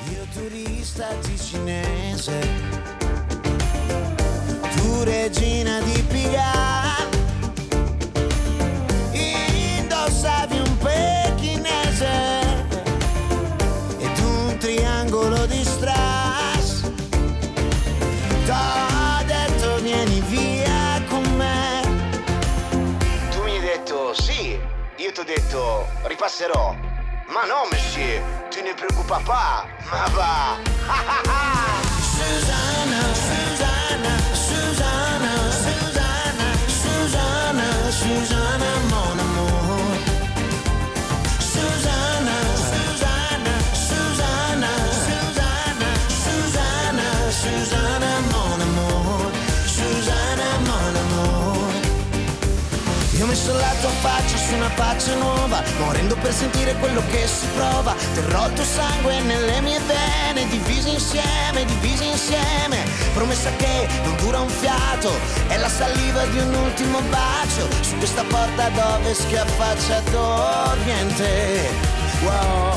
Io turista ticinese, tu regina di Pigalle, indossavi un pechinese ed un triangolo di strass. T'ho detto vieni via con me, tu mi hai detto sì, io t'ho detto ripasserò, ma no monsieur, tu ne preoccupa pas, ma va. Susanna, Susanna, Susanna, Susanna, Susanna, Susanna, mon amour. Susanna, Susanna, Susanna, Susanna, Susanna, Susanna, mon amour. Susanna, mon amour. Io ho messo la tua faccia su una faccia nuova, morendo per sentire quello che si prova. Terrò il tuo sangue nelle mie vene, divisi insieme. Promessa che non dura un fiato, è la saliva di un ultimo bacio su questa porta dove schiaffaccia d'Oriente. Wow.